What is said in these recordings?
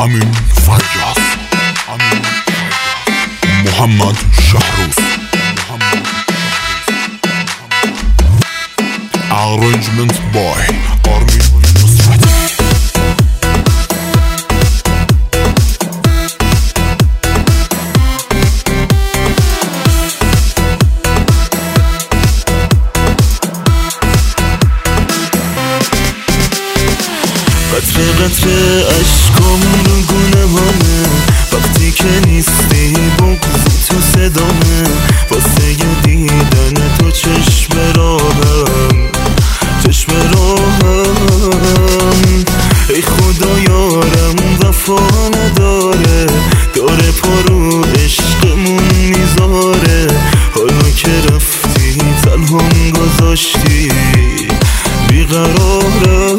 امین فیاض، محمد شهروز، arrangement by آرمین نصرتی. قطره قطره اشکام رو گونه همه، وقتی که نیستی بغض تو صدامه، واسه دیدن تو چشم راهم، چشم راهم. ای خدا یارم وفا نداره، داره پارو عشقمون میذاره، حالا که رفتی تنهام گذاشتی بیقرارم.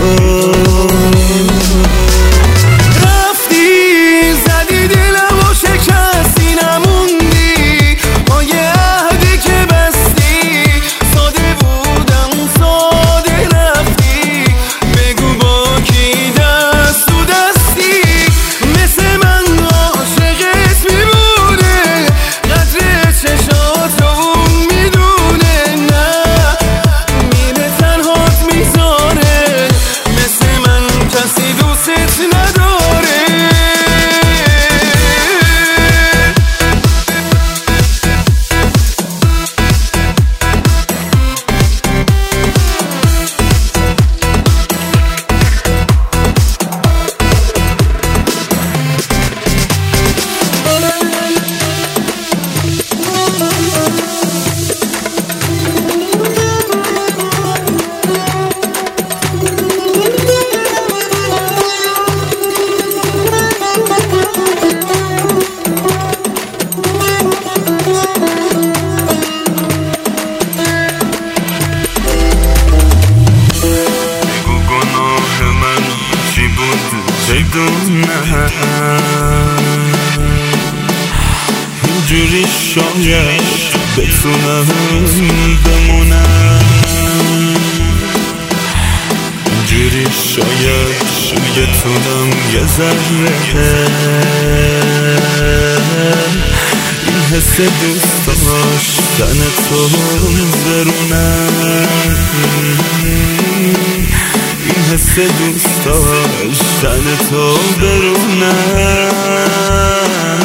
اینجوری شاید بتونم بمونم، اینجوری شاید بتونم یه ذره این حس دوست داشتن تو برونم، این حس دوست داشتن تو برونم.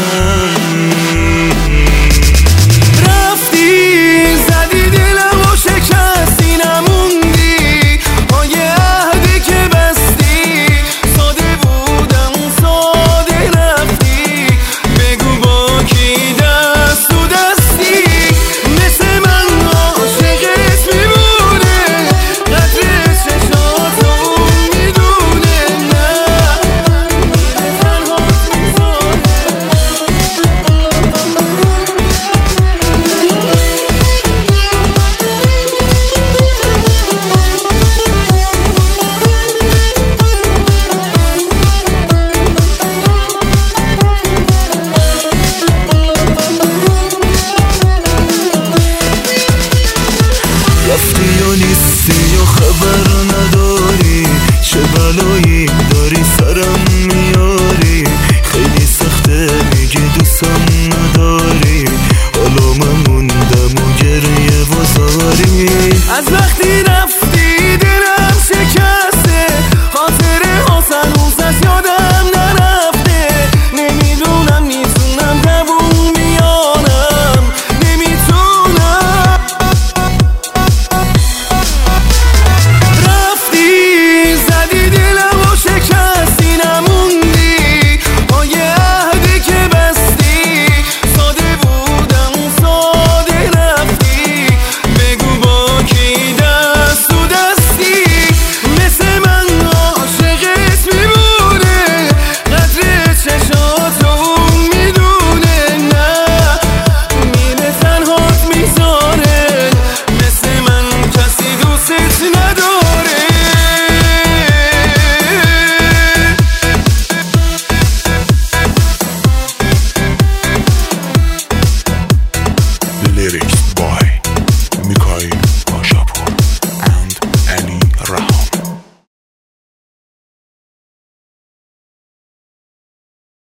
رفتی یا نیستی یا خبر نداری، چه بلایی داری سرم میاری، خیلی سخته میگی دوستم نداری، حالا من موندم و گریه وزاری.